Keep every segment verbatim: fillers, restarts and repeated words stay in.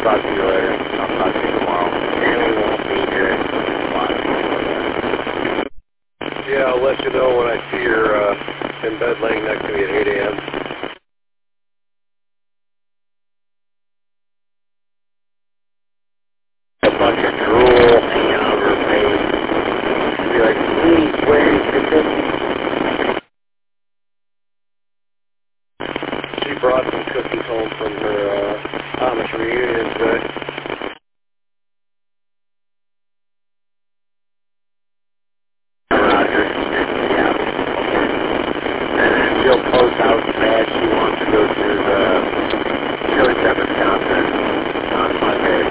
I'll talk to you later. I'll talk to you tomorrow. And we won't be here. Yeah, I'll let you know when I see her uh, in bed laying next to me at eight A M A bunch of drool hanging out of her face. She'd be like, please, where's the cookie? She brought some cookies home from her uh, Amish reunion today. Roger. Yeah. And then she'll post how bad she wants to go to the Chili Peppers concert on Monday.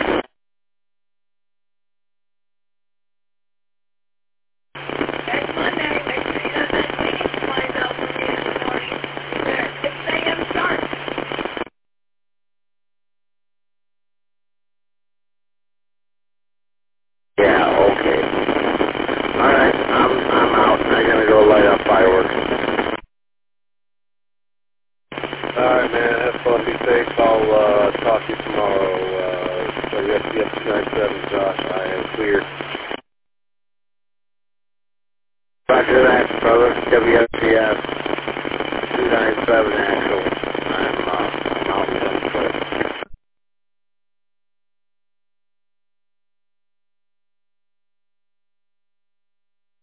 Next Monday, make sure you have that ticket lined up for me in the morning. Be there at six A M start. Yeah, okay. Alright, I'm, I'm out. I'm gonna go light up fireworks. Alright, man. Have fun. Be safe. I'll uh, talk to you tomorrow. Uh, so yes, yes, nine seven, Josh. I am clear.